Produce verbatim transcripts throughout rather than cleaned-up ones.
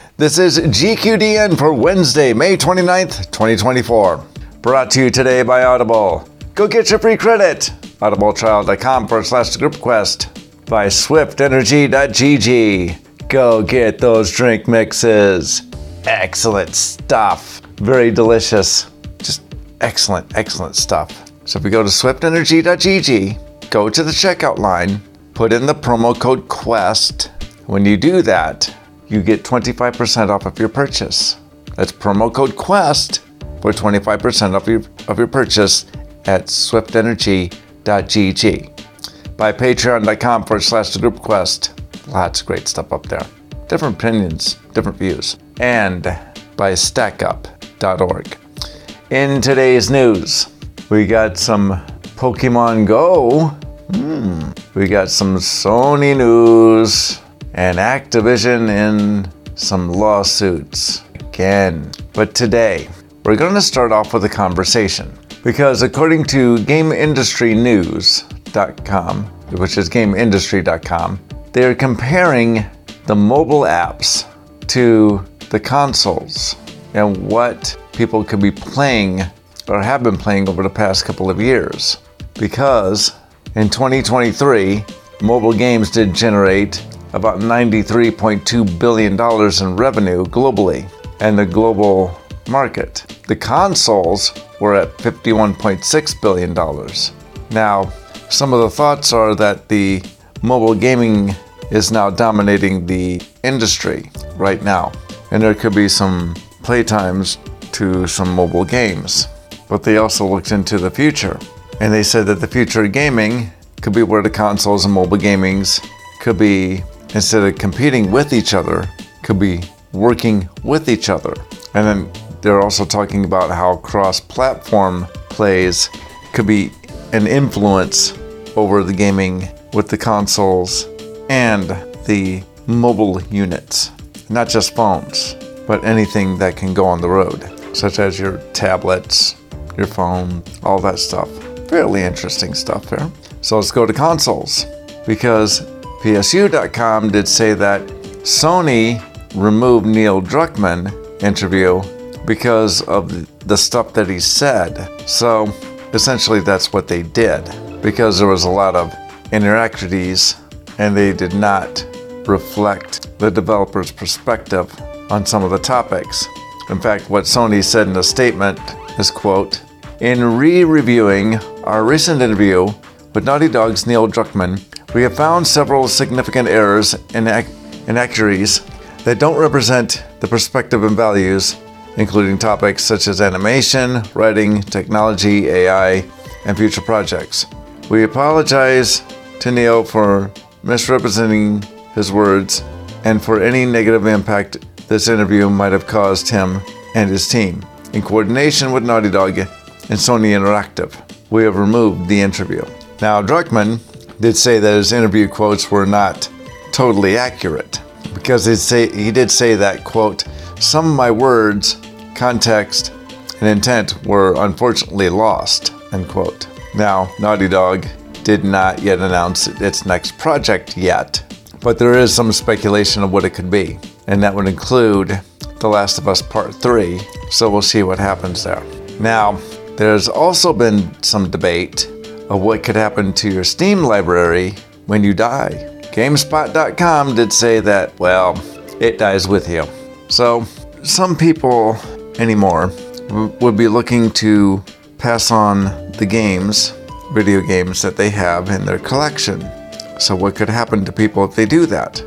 This is G Q D N for Wednesday, May twenty-ninth, twenty twenty-four. Brought to you today by Audible. Go get your free credit. audibletrial.com forward slash group quest. By swift energy dot g g. Go get those drink mixes. Excellent stuff. Very delicious. Just excellent, excellent stuff. So if we go to swift energy dot g g, go to the checkout line, put in the promo code QUEST. When you do that, you get twenty-five percent off of your purchase. That's promo code QUEST for twenty-five percent off your, of your purchase at swift energy dot g g. By patreon.com forward slash the group quest. Lots of great stuff up there. Different opinions, different views. And by stack up dot org. In today's news, we got some Pokemon Go. Hmm. We got some Sony news and Activision in some lawsuits again. But today, we're going to start off with a conversation. Because according to game industry news dot com, which is game industry dot com, they're comparing the mobile apps to the consoles and what people could be playing or have been playing over the past couple of years. Because in twenty twenty-three, mobile games did generate about ninety-three point two billion dollars in revenue globally and the global market. The consoles were at fifty-one point six billion dollars. Now, some of the thoughts are that the mobile gaming is now dominating the industry right now, and there could be some playtimes to some mobile games. But they also looked into the future, and they said that the future of gaming could be where the consoles and mobile gamings could be, instead of competing with each other, could be working with each other. And then they're also talking about how cross-platform plays could be an influence over the gaming with the consoles and the mobile units. Not just phones, but anything that can go on the road, such as your tablets, your phone, all that stuff. Fairly interesting stuff there. So let's go to consoles, because P S U dot com did say that Sony removed Neil Druckmann interview because of the stuff that he said. So essentially that's what they did, because there was a lot of inaccuracies and they did not reflect the developer's perspective on some of the topics. In fact, what Sony said in a statement is, quote, "In re-reviewing our recent interview with Naughty Dog's Neil Druckmann, we have found several significant errors and inaccuracies that don't represent the perspective and values, including topics such as animation, writing, technology, A I, and future projects. We apologize to Neil for misrepresenting his words and for any negative impact this interview might have caused him and his team. In coordination with Naughty Dog and Sony Interactive, we have removed the interview." Now, Druckmann did say that his interview quotes were not totally accurate, because he'd say, he did say that, quote, "Some of my words, context, and intent were unfortunately lost," end quote. Now, Naughty Dog did not yet announce its next project yet, but there is some speculation of what it could be, and that would include The Last of Us Part three, so we'll see what happens there. Now, there's also been some debate of what could happen to your Steam library when you die. GameSpot dot com did say that, well, it dies with you. So, some people anymore w- would be looking to pass on the games, video games that they have in their collection. So what could happen to people if they do that?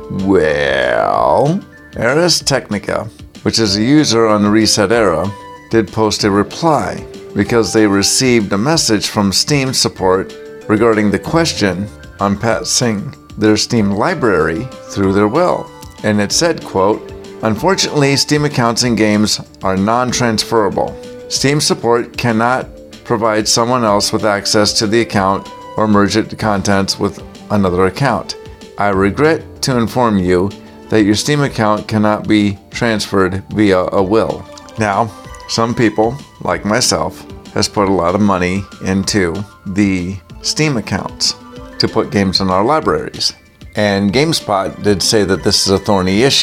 Well, Ars Technica, which is a user on the Reset Era, did post a reply because they received a message from Steam support regarding the question on passing their Steam library through their will. And it said, quote, "Unfortunately, Steam accounts and games are non-transferable. Steam support cannot provide someone else with access to the account or merge it to contents with another account. I regret to inform you that your Steam account cannot be transferred via a will." Now, some people, like myself, has put a lot of money into the Steam accounts to put games in our libraries. And GameSpot did say that this is a thorny issue.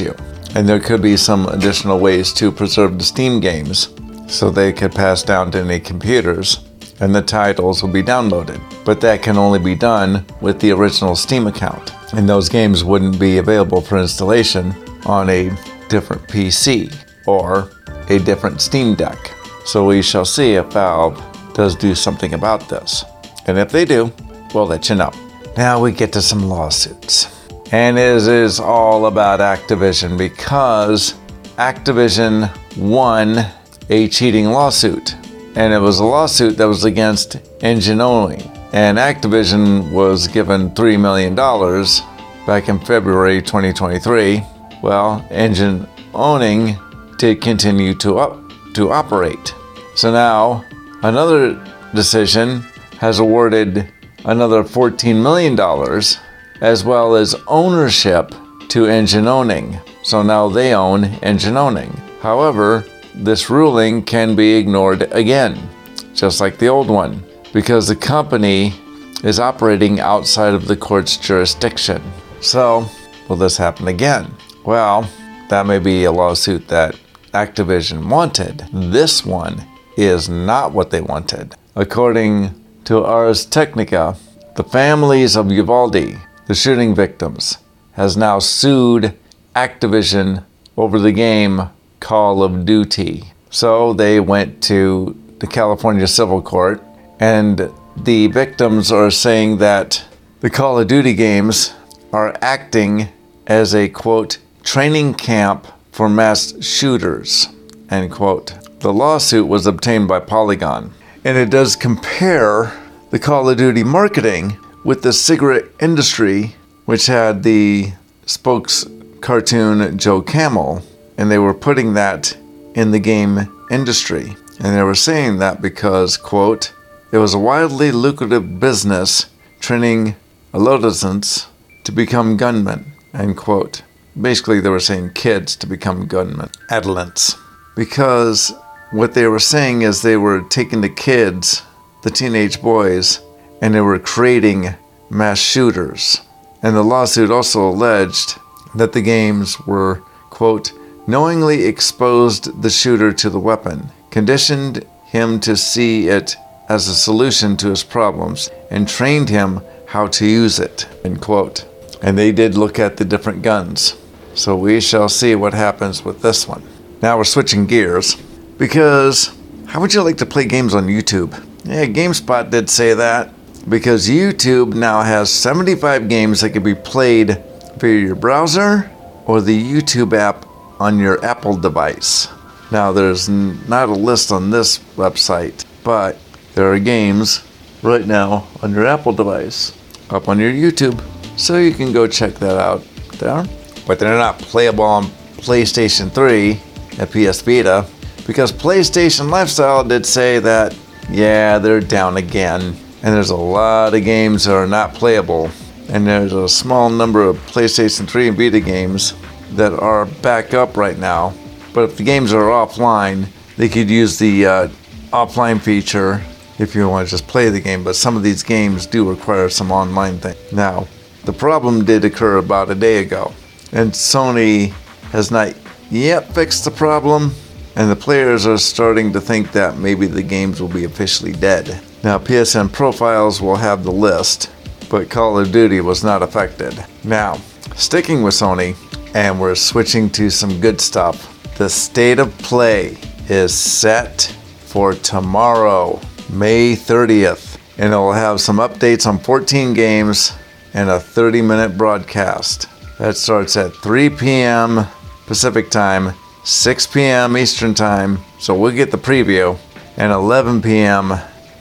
And there could be some additional ways to preserve the Steam games so they could pass down to any computers and the titles will be downloaded. But that can only be done with the original Steam account. And those games wouldn't be available for installation on a different P C or a different Steam Deck. So we shall see if Valve does do something about this. And if they do, we'll let you know. Now we get to some lawsuits. And it is all about Activision because Activision won a cheating lawsuit. And it was a lawsuit that was against Engine only. And Activision was given three million dollars back in February twenty twenty-three. Well, Engine owning did continue to up, to operate. So now another decision has awarded another fourteen million dollars as well as ownership to Engine owning. So now they own Engine owning. However, this ruling can be ignored again, just like the old one, because the company is operating outside of the court's jurisdiction. So, will this happen again? Well, that may be a lawsuit that Activision wanted. This one is not what they wanted. According to Ars Technica, the families of Uvalde, the shooting victims, has now sued Activision over the game Call of Duty. So they went to the California Civil Court, and the victims are saying that the Call of Duty games are acting as a, quote, training camp for mass shooters, end quote. The lawsuit was obtained by Polygon, and it does compare the Call of Duty marketing with the cigarette industry, which had the spokes cartoon Joe Camel, and they were putting that in the game industry. And they were saying that because, quote, it was a wildly lucrative business training adolescents to become gunmen, end quote. Basically, they were saying kids to become gunmen, adolescents. Because what they were saying is they were taking the kids, the teenage boys, and they were creating mass shooters. And the lawsuit also alleged that the games were, quote, knowingly exposed the shooter to the weapon, conditioned him to see it as a solution to his problems, and trained him how to use it, end quote. And they did look at the different guns. So we shall see what happens with this one. Now we're switching gears, because how would you like to play games on YouTube? Yeah, GameSpot did say that, because YouTube now has seventy-five games that can be played via your browser or the YouTube app on your Apple device. Now there's not a list on this website, but there are games right now on your Apple device up on your YouTube, so you can go check that out there. But they're not playable on PlayStation three and P S Vita, because PlayStation Lifestyle did say that, yeah, they're down again, and there's a lot of games that are not playable, and there's a small number of PlayStation three and Vita games that are back up right now. But if the games are offline, they could use the uh, offline feature if you want to just play the game, but some of these games do require some online thing. Now, the problem did occur about a day ago, and Sony has not yet fixed the problem, and the players are starting to think that maybe the games will be officially dead. Now, P S N Profiles will have the list, but Call of Duty was not affected. Now, sticking with Sony, and we're switching to some good stuff. The State of Play is set for tomorrow, May thirtieth, and it will have some updates on fourteen games and a thirty minute broadcast. That starts at three p.m. Pacific time, six p.m. Eastern time, so we'll get the preview, and eleven p.m.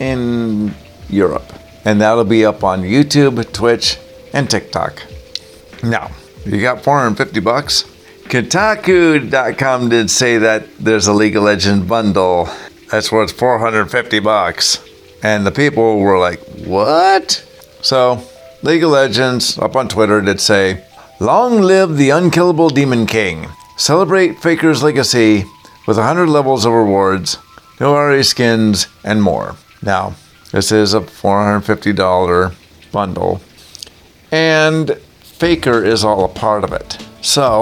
in Europe. And that'll be up on YouTube, Twitch, and TikTok. Now, you got four hundred fifty bucks? Kotaku dot com did say that there's a League of Legends bundle that's worth four hundred fifty bucks. And the people were like, what? So, League of Legends up on Twitter did say, long live the unkillable Demon King. Celebrate Faker's legacy with one hundred levels of rewards, no Ari skins, and more. Now, this is a four hundred fifty dollars bundle, and Faker is all a part of it. So,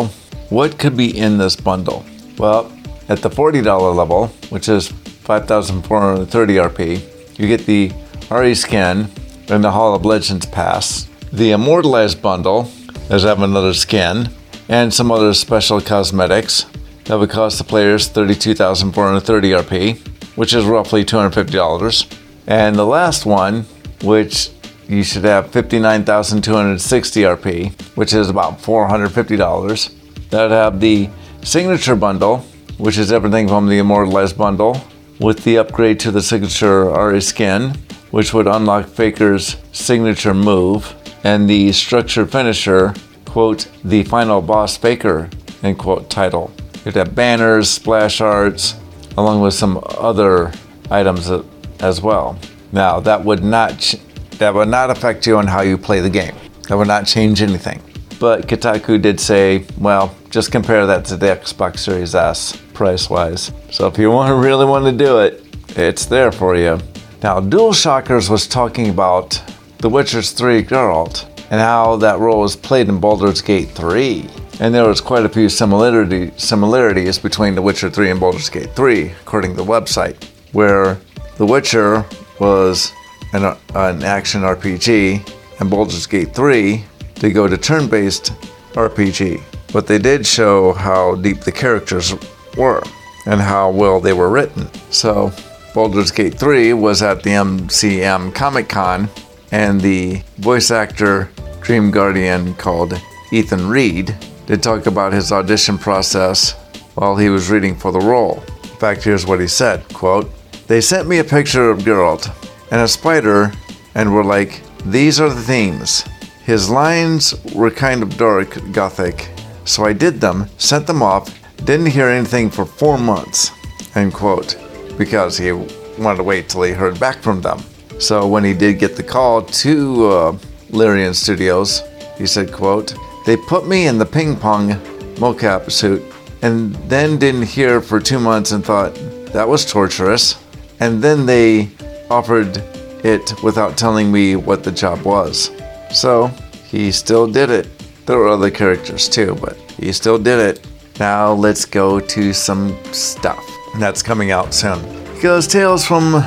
what could be in this bundle? Well, at the forty dollars level, which is five thousand four hundred thirty R P, you get the Ahri skin and the Hall of Legends pass. The Immortalized bundle does have another skin and some other special cosmetics that would cost the players thirty-two thousand four hundred thirty R P, which is roughly two hundred fifty dollars. And the last one, which you should have fifty-nine thousand two hundred sixty R P, which is about four hundred fifty dollars. That would have the Signature bundle, which is everything from the Immortalized bundle, with the upgrade to the Signature Ahri skin, which would unlock Faker's signature move, and the Structured Finisher, quote, the final boss Faker, end quote, title. You'd have banners, splash arts, along with some other items as well. Now, that would not ch- that would not affect you on how you play the game. That would not change anything. But Kotaku did say, well, just compare that to the Xbox Series S price-wise. So if you want to really want to do it, it's there for you. Now, DualShockers was talking about The Witcher three Geralt and how that role was played in Baldur's Gate three. And there was quite a few similarity, similarities between The Witcher three and Baldur's Gate three, according to the website, where The Witcher was an, an action R P G and Baldur's Gate three they go to turn-based R P G. But they did show how deep the characters were and how well they were written. So Baldur's Gate three was at the M C M Comic Con, and the voice actor Dream Guardian called Ethan Reed did talk about his audition process while he was reading for the role. In fact, here's what he said, quote, "They sent me a picture of Geralt and a spider and were like, these are the themes. His lines were kind of dark gothic, so I did them, sent them off, didn't hear anything for four months, end quote, because he wanted to wait till he heard back from them. So when he did get the call to uh, Larian Studios, he said, quote, they put me in the ping pong mocap suit and then didn't hear for two months and thought that was torturous. And then they offered it without telling me what the job was. So he still did it. There were other characters too, but he still did it. Now let's go to some stuff that's coming out soon. Because Tales from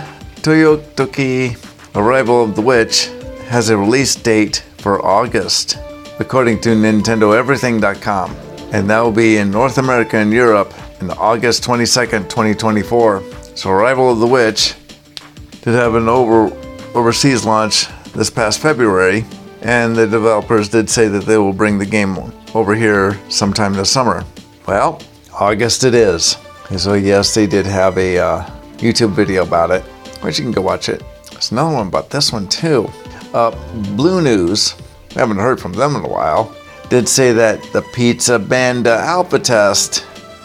Toyotoki, Arrival of the Witch, has a release date for August, according to Nintendo Everything dot com. And that will be in North America and Europe on August twenty-second, twenty twenty-four. So Arrival of the Witch did have an over overseas launch this past February, and the developers did say that they will bring the game over here sometime this summer. Well, August it is. And so yes, they did have a uh, YouTube video about it, which you can go watch it. There's another one about this one too. Uh, Blue News, we haven't heard from them in a while, did say that the Pizza Banda alpha test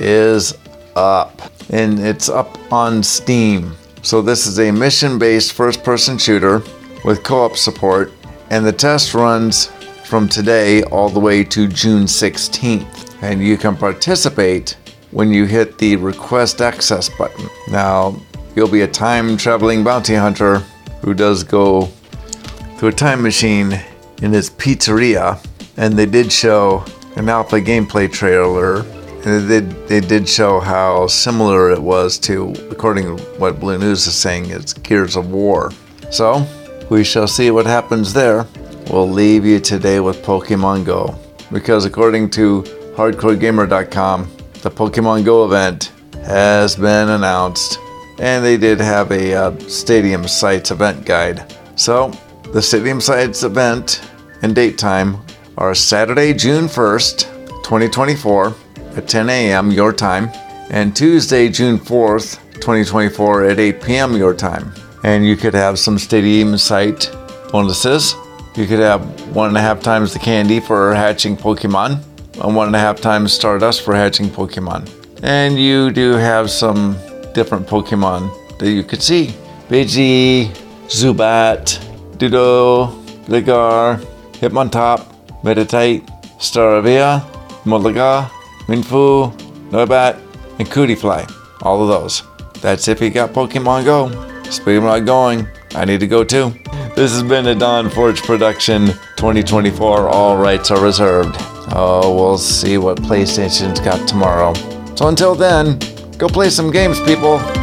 is up, and it's up on Steam. So this is a mission-based first-person shooter with co-op support, and the test runs from today all the way to June sixteenth. And you can participate when you hit the request access button. Now, you'll be a time-traveling bounty hunter who does go through a time machine in his pizzeria, and they did show an alpha gameplay trailer, and they did, they did show how similar it was to, according to what Blue News is saying, it's Gears of War. So, we shall see what happens there. We'll leave you today with Pokemon Go, because according to Hardcore Gamer dot com, the Pokemon Go event has been announced, and they did have a uh, Stadium Sites event guide. So, the Stadium Sites event and date time are Saturday, June first, twenty twenty-four at ten a.m. your time, and Tuesday, June fourth, twenty twenty-four at eight p.m. your time. And you could have some Stadium Site bonuses. You could have one and a half times the candy for hatching Pokemon, and one and a half times Stardust for hatching Pokemon. And you do have some different Pokemon that you could see. Pidgey, Zubat, Doodle, Gligar, Hitmontop, Meditite, Staravia, Molga, Minfu, Noibat, and Cootiefly. All of those. That's if you got Pokemon Go. Speaking of not going, I need to go too. This has been a Don Forge production twenty twenty-four. All rights are reserved. Oh, we'll see what PlayStation's got tomorrow. So until then, go play some games, people.